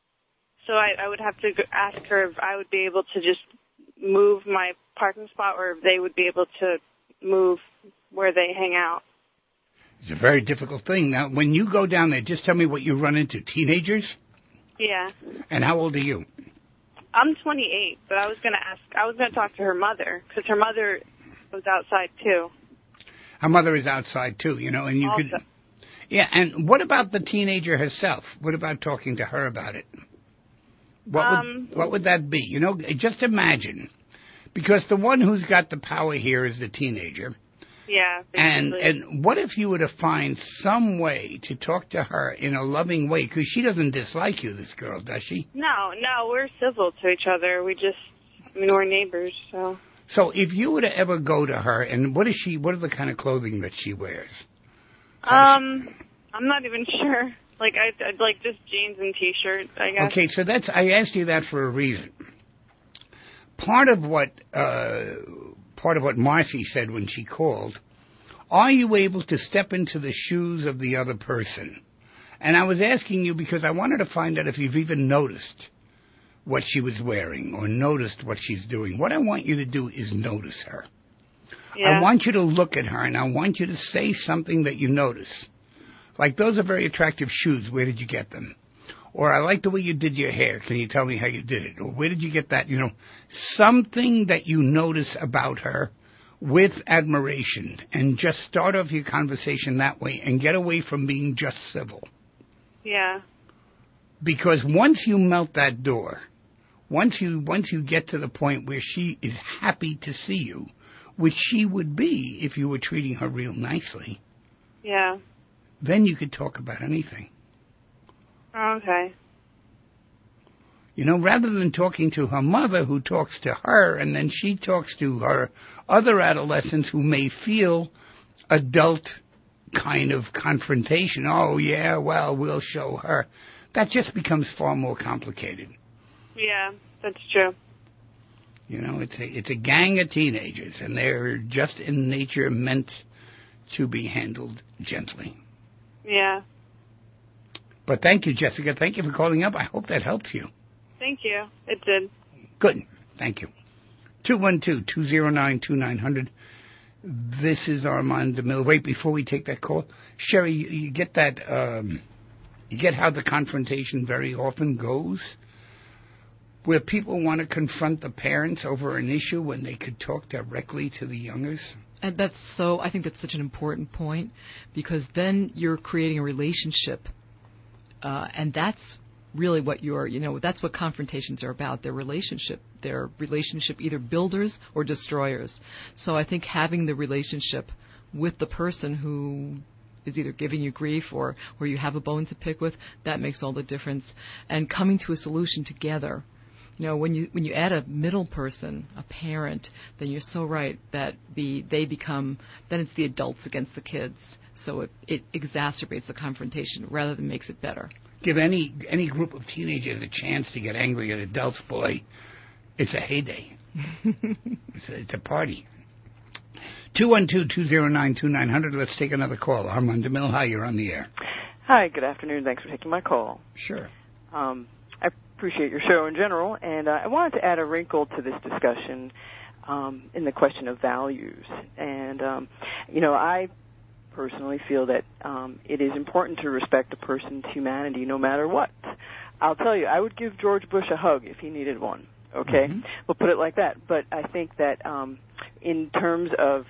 [SPEAKER 5] So I, I would have to ask her if I would be able to just move my parking spot, or if they would be able to move where they hang out.
[SPEAKER 1] It's a very difficult thing. Now, when you go down there, just tell me what you run into. Teenagers?
[SPEAKER 5] Yeah.
[SPEAKER 1] And how old are you?
[SPEAKER 5] I'm twenty-eight, but I was going to ask, I was going to talk to her mother, because her mother was outside, too.
[SPEAKER 1] Her mother is outside, too, you know, and you
[SPEAKER 5] Also.
[SPEAKER 1] could... Yeah, and what about the teenager herself? What about talking to her about it? What
[SPEAKER 5] um,
[SPEAKER 1] would, what would that be? You know, just imagine. Because the one who's got the power here is the teenager.
[SPEAKER 5] Yeah,
[SPEAKER 1] and
[SPEAKER 5] basically.
[SPEAKER 1] and what if you were to find some way to talk to her in a loving way? Because she doesn't dislike you, this girl, does she?
[SPEAKER 5] No, no, we're civil to each other. We just, I mean, we're neighbors, so.
[SPEAKER 1] So if you were to ever go to her, and what is she? What are the kind of clothing that she wears?
[SPEAKER 5] Um, I'm not even sure. Like, I'd, I'd like just jeans and T-shirt, I guess.
[SPEAKER 1] Okay, so that's, I asked you that for a reason. Part of what, uh, part of what Marcy said when she called, are you able to step into the shoes of the other person? And I was asking you because I wanted to find out if you've even noticed what she was wearing or noticed what she's doing. What I want you to do is notice her.
[SPEAKER 5] Yeah.
[SPEAKER 1] I want you to look at her, and I want you to say something that you notice. Like, those are very attractive shoes. Where did you get them? Or, I like the way you did your hair. Can you tell me how you did it? Or, where did you get that? You know, something that you notice about her with admiration. And just start off your conversation that way and get away from being just civil.
[SPEAKER 5] Yeah.
[SPEAKER 1] Because once you melt that door, once you once you get to the point where she is happy to see you, which she would be if you were treating her real nicely,
[SPEAKER 5] Yeah.
[SPEAKER 1] then you could talk about anything.
[SPEAKER 5] Okay.
[SPEAKER 1] You know, rather than talking to her mother who talks to her and then she talks to her other adolescents who may feel adult kind of confrontation. Oh, yeah, well, we'll show her. That just becomes far more complicated.
[SPEAKER 5] Yeah, that's true.
[SPEAKER 1] You know, it's a, it's a gang of teenagers, and they're just in nature meant to be handled gently.
[SPEAKER 5] Yeah.
[SPEAKER 1] But thank you, Jessica. Thank you for calling up. I hope that helps you.
[SPEAKER 5] Thank you. It did.
[SPEAKER 1] Good. Thank you. two one two, two zero nine, two nine zero zero. This is Armand DeMille. Wait, before we take that call, Sherry, you, you get that, um, you get how the confrontation very often goes? Where people want to confront the parents over an issue when they could talk directly to the youngers?
[SPEAKER 2] And that's so, I think that's such an important point, because then you're creating a relationship. Uh, and that's really what you're, you know, that's what confrontations are about. They're relationship. They're relationship either builders or destroyers. So I think having the relationship with the person who is either giving you grief or where you have a bone to pick with, that makes all the difference. And coming to a solution together. You know, when you when you add a middle person, a parent, then you're so right that the they become, then it's the adults against the kids. So it, it exacerbates the confrontation rather than makes it better.
[SPEAKER 1] Give any any group of teenagers a chance to get angry at adults, boy, it's a heyday. it's, a, it's a party. two one two, two zero nine, two nine zero zero. Let's take another call. Armand DeMille, hi, you're on the air.
[SPEAKER 6] Hi, good afternoon. Thanks for taking my call.
[SPEAKER 1] Sure.
[SPEAKER 6] Um, I appreciate your show in general, and uh, I wanted to add a wrinkle to this discussion um, in the question of values. And, um, you know, I personally feel that um, it is important to respect a person's humanity no matter what. I'll tell you, I would give George Bush a hug if he needed one, okay? Mm-hmm. We'll put it like that. But I think that um, in terms of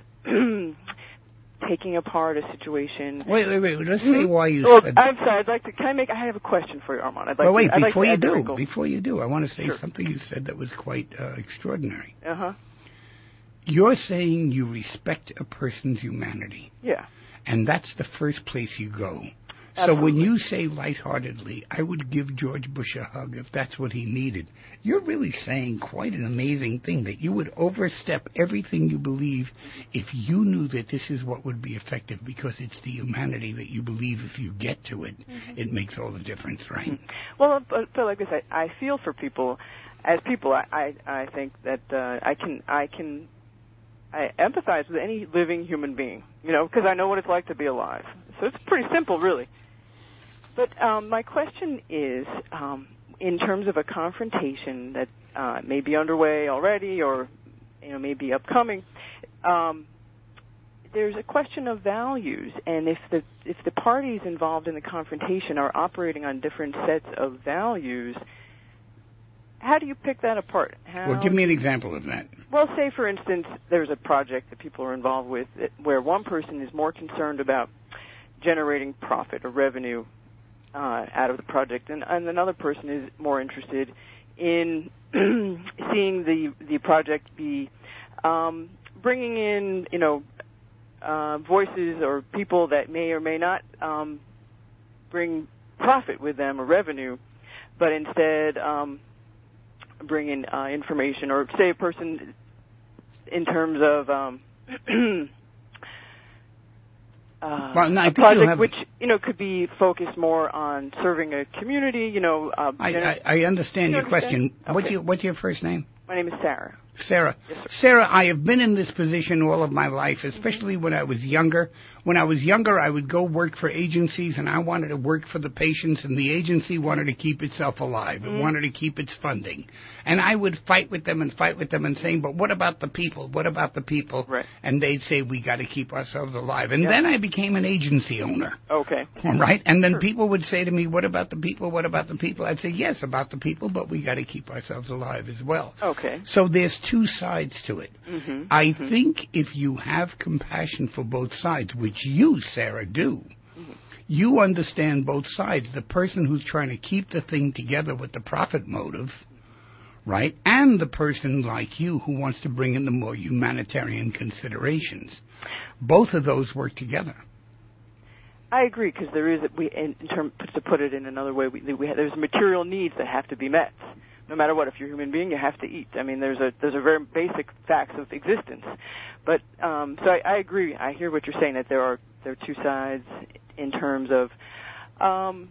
[SPEAKER 6] taking apart a situation.
[SPEAKER 1] Wait, wait, wait. Let's say why you
[SPEAKER 6] well,
[SPEAKER 1] said...
[SPEAKER 6] I'm sorry. I'd like to... Can I make... I have a question for you, Armand. I'd like
[SPEAKER 1] well, wait,
[SPEAKER 6] to,
[SPEAKER 1] before
[SPEAKER 6] like
[SPEAKER 1] you do, before you do, I want to say
[SPEAKER 6] sure.
[SPEAKER 1] something you said that was quite uh, extraordinary.
[SPEAKER 6] Uh-huh.
[SPEAKER 1] You're saying you respect a person's humanity.
[SPEAKER 6] Yeah.
[SPEAKER 1] And that's the first place you go.
[SPEAKER 6] Absolutely.
[SPEAKER 1] So when you say lightheartedly, I would give George Bush a hug if that's what he needed, you're really saying quite an amazing thing, that you would overstep everything you believe if you knew that this is what would be effective, because it's the humanity that you believe if you get to it, mm-hmm. it makes all the difference, right?
[SPEAKER 6] Mm-hmm. Well, but, but like this, I, I feel for people. As people, I, I, I think that uh, I can I can I empathize with any living human being, you know, because I know what it's like to be alive. So it's pretty simple, really. But um, my question is, um, in terms of a confrontation that uh, may be underway already, or you know, may be upcoming, um, there's a question of values, and if the if the parties involved in the confrontation are operating on different sets of values, how do you pick that apart? How
[SPEAKER 1] well, give me an example of that.
[SPEAKER 6] Well, say, for instance, there's a project that people are involved with that, where one person is more concerned about generating profit or revenue uh, out of the project, and, and another person is more interested in seeing the the project be um, bringing in, you know, uh, voices or people that may or may not um, bring profit with them or revenue, but instead um, bring in uh, information, or say a person in terms of um, uh,
[SPEAKER 1] well, no,
[SPEAKER 6] a project which, you know, could be focused more on serving a community, you know. Uh,
[SPEAKER 1] I, I, I understand
[SPEAKER 6] you
[SPEAKER 1] your question.
[SPEAKER 6] Okay.
[SPEAKER 1] What's your What's your first name?
[SPEAKER 6] My name is Sarah.
[SPEAKER 1] Sarah.
[SPEAKER 6] Yes,
[SPEAKER 1] Sarah, I have been in this position all of my life, especially when I was younger. When I was younger, I would go work for agencies, and I wanted to work for the patients, and the agency wanted to keep itself alive. It mm. wanted to keep its funding. And I would fight with them and fight with them and saying, but what about the people? What about the people?
[SPEAKER 6] Right.
[SPEAKER 1] And they'd say, we got to keep ourselves alive. And
[SPEAKER 6] yep.
[SPEAKER 1] then I became an agency owner.
[SPEAKER 6] Okay.
[SPEAKER 1] All right? And then
[SPEAKER 6] sure.
[SPEAKER 1] people would say to me, what about the people? What about the people? I'd say, yes, about the people, but we got to keep ourselves alive as well.
[SPEAKER 6] Okay.
[SPEAKER 1] So there's two sides to it.
[SPEAKER 6] Mm-hmm.
[SPEAKER 1] I
[SPEAKER 6] mm-hmm.
[SPEAKER 1] think if you have compassion for both sides, which you, Sarah, do, mm-hmm. you understand both sides. The person who's trying to keep the thing together with the profit motive, right, and the person like you who wants to bring in the more humanitarian considerations. Both of those work together.
[SPEAKER 6] I agree, because there is, we, in, in term, to put it in another way, we, we have, there's material needs that have to be met. No matter what, if you're a human being, you have to eat. I mean, there's a there's a very basic facts of existence. But um, so I, I agree. I hear what you're saying, that there are there are two sides in terms of um,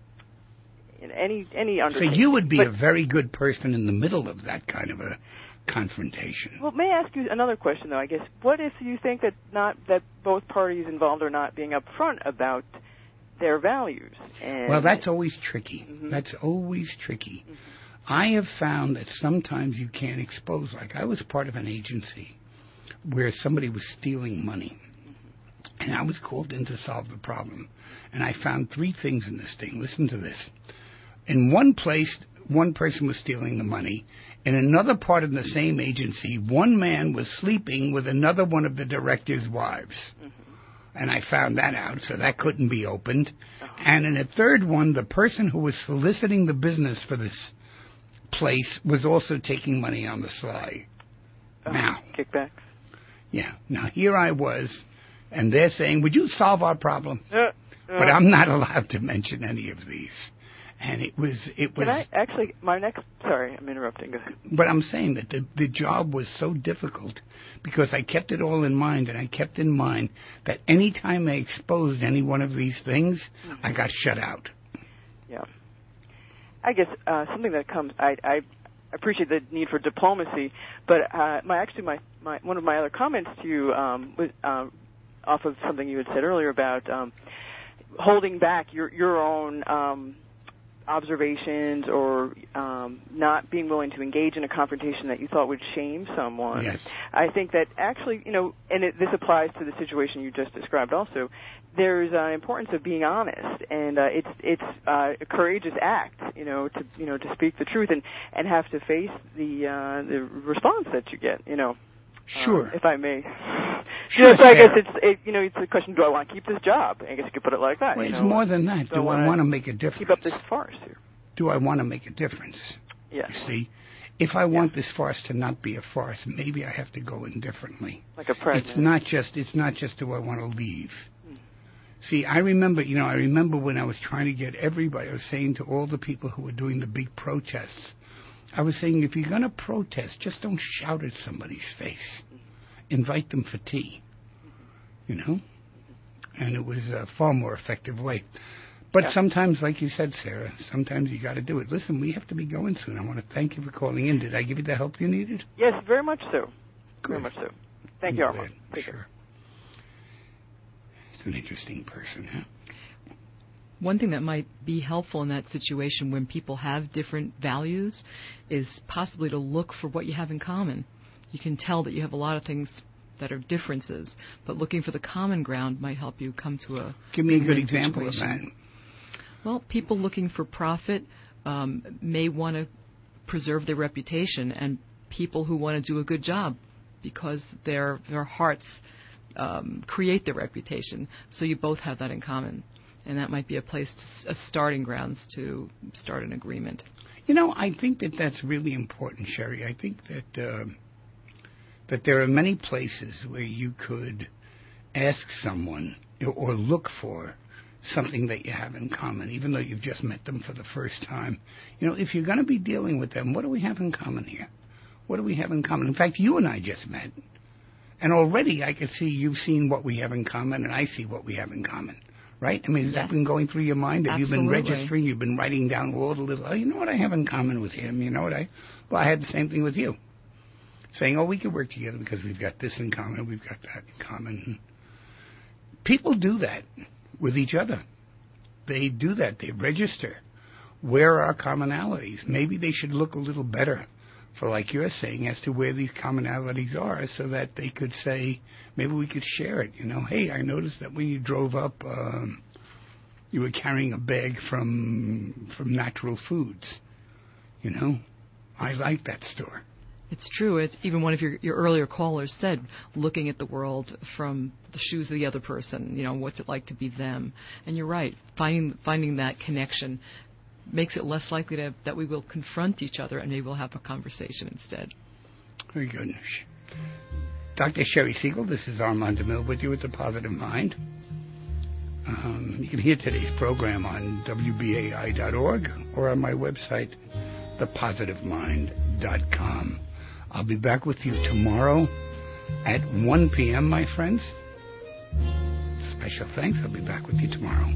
[SPEAKER 6] in any any undertaking.
[SPEAKER 1] So you would be
[SPEAKER 6] but,
[SPEAKER 1] a very good person in the middle of that kind of a confrontation.
[SPEAKER 6] Well, may I ask you another question, though? I guess, what if you think that not that both parties involved are not being upfront about their values? And
[SPEAKER 1] well, that's always tricky.
[SPEAKER 6] Mm-hmm.
[SPEAKER 1] That's always tricky.
[SPEAKER 6] Mm-hmm.
[SPEAKER 1] I have found that sometimes you can't expose. Like, I was part of an agency where somebody was stealing money, and I was called in to solve the problem. And I found three things in this thing. Listen to this. In one place, one person was stealing the money. In another part of the same agency, one man was sleeping with another one of the director's wives. Mm-hmm. And I found that out, so that couldn't be opened. Uh-huh. And in a third one, the person who was soliciting the business for this place was also taking money on the sly.
[SPEAKER 6] Uh,
[SPEAKER 1] now,
[SPEAKER 6] kickbacks.
[SPEAKER 1] Yeah. Now, here I was and they're saying, would you solve our problem?
[SPEAKER 6] Uh, uh,
[SPEAKER 1] But I'm not allowed to mention any of these. And it was, it was.
[SPEAKER 6] Can I actually, my next, sorry, I'm interrupting. Go ahead.
[SPEAKER 1] But I'm saying that the, the job was so difficult because I kept it all in mind, and I kept in mind that any time I exposed any one of these things, mm-hmm. I got shut out.
[SPEAKER 6] Yeah. I guess uh, something that comes, I, I appreciate the need for diplomacy, but uh, my actually my, my one of my other comments to you um, was um, off of something you had said earlier about um, holding back your your own um, observations or um, not being willing to engage in a confrontation that you thought would shame someone.
[SPEAKER 1] Yes.
[SPEAKER 6] I think that actually, you know, and it, this applies to the situation you just described also, there's an importance of being honest, and uh, it's it's uh, a courageous act, you know, to you know to speak the truth and, and have to face the uh, the response that you get, you know.
[SPEAKER 1] Sure.
[SPEAKER 6] Um, if I may.
[SPEAKER 1] Sure.
[SPEAKER 6] You know, so I guess it's it, you know it's the question: do I want to keep this job? I guess you could put it like that.
[SPEAKER 1] Well,
[SPEAKER 6] you
[SPEAKER 1] it's
[SPEAKER 6] know?
[SPEAKER 1] more than that. Do, do I want to make a difference?
[SPEAKER 6] Keep up this farce here.
[SPEAKER 1] Do I want to make a difference?
[SPEAKER 6] Yes.
[SPEAKER 1] You see, if I want yeah. this farce to not be a farce, maybe I have to go in differently.
[SPEAKER 6] Like a president.
[SPEAKER 1] It's not just. It's not just. Do I want to leave? Hmm. See, I remember. You know, I remember when I was trying to get everybody. I was saying to all the people who were doing the big protests, I was saying, if you're going to protest, just don't shout at somebody's face. Invite them for tea, you know? And it was a far more effective way. But yeah. sometimes, like you said, Sarah, sometimes you got to do it. Listen, we have to be going soon. I want to thank you for calling in. Did I give you the help you needed?
[SPEAKER 6] Yes, very much so.
[SPEAKER 1] Good.
[SPEAKER 6] Very much so. Thank you, Armand.
[SPEAKER 1] Sure. He's an interesting person, huh?
[SPEAKER 2] One thing that might be helpful in that situation when people have different values is possibly to look for what you have in common. You can tell that you have a lot of things that are differences, but looking for the common ground might help you come to a
[SPEAKER 1] Give me a good example situation. Of that.
[SPEAKER 2] Well, people looking for profit um, may want to preserve their reputation, and people who want to do a good job because their their hearts um, create their reputation. So you both have that in common, and that might be a place, to, a starting grounds to start an agreement.
[SPEAKER 1] You know, I think that that's really important, Sherry. I think that. Uh, that there are many places where you could ask someone or look for something that you have in common, even though you've just met them for the first time. You know, if you're going to be dealing with them, what do we have in common here? What do we have in common? In fact, you and I just met, and already I can see you've seen what we have in common, and I see what we have in common, right? I mean, has
[SPEAKER 2] yes.
[SPEAKER 1] that been going through your mind? Have
[SPEAKER 2] Absolutely.
[SPEAKER 1] you been registering? You've been writing down all the little, oh, you know what I have in common with him? You know what I, well, I had the same thing with you. Saying, oh, we could work together because we've got this in common, we've got that in common. People do that with each other. They do that. They register. Where are commonalities? Maybe they should look a little better for, like you're saying, as to where these commonalities are so that they could say, maybe we could share it. You know, hey, I noticed that when you drove up, um, you were carrying a bag from from Natural Foods. You know, I like that store.
[SPEAKER 2] It's true. It's even one of your, your earlier callers said, looking at the world from the shoes of the other person, you know, what's it like to be them? And you're right. Finding finding that connection makes it less likely to, that we will confront each other, and maybe we'll have a conversation instead.
[SPEAKER 1] Very good. Doctor Sherry Siegel, this is Armand DeMille with you at The Positive Mind. Um, you can hear today's program on W B A I dot org or on my website, the positive mind dot com. I'll be back with you tomorrow at one p.m., my friends. Special thanks. I'll be back with you tomorrow.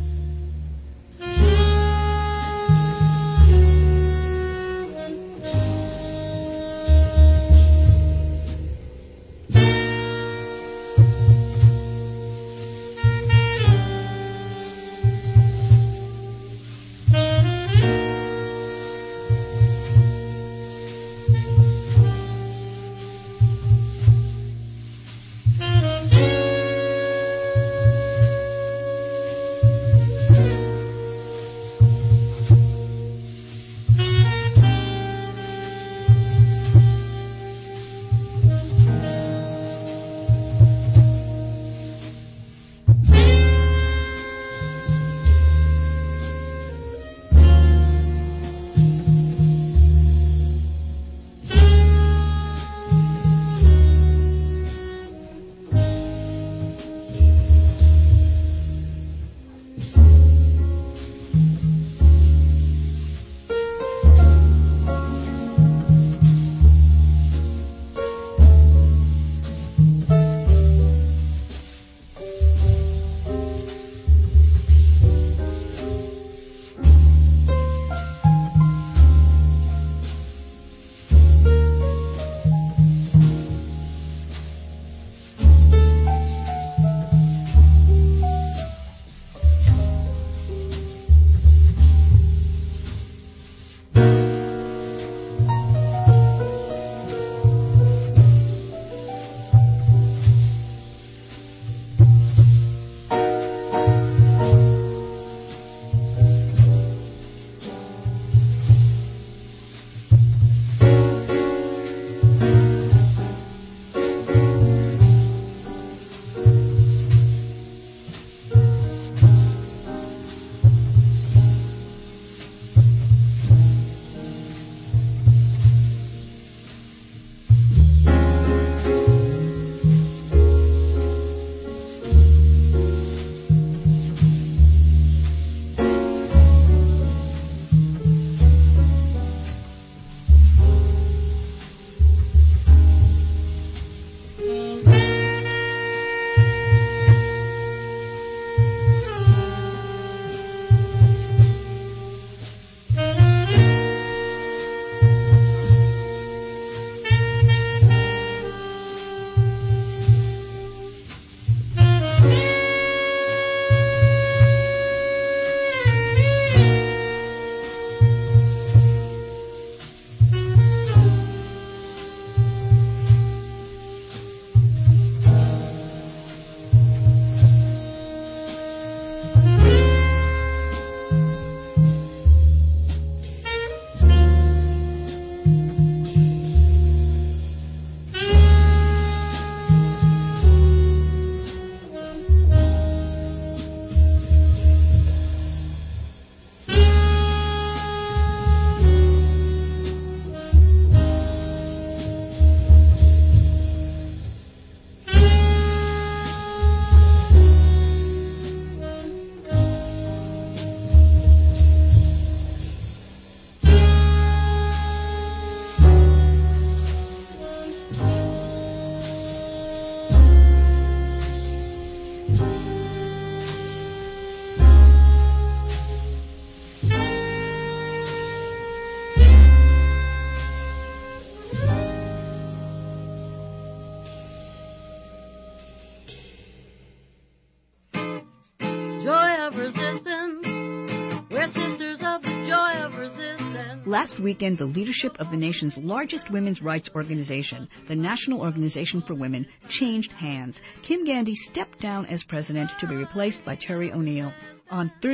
[SPEAKER 7] Last weekend, the leadership of the nation's largest women's rights organization, the National Organization for Women, changed hands. Kim Gandy stepped down as president to be replaced by Terry O'Neill. On Thursday,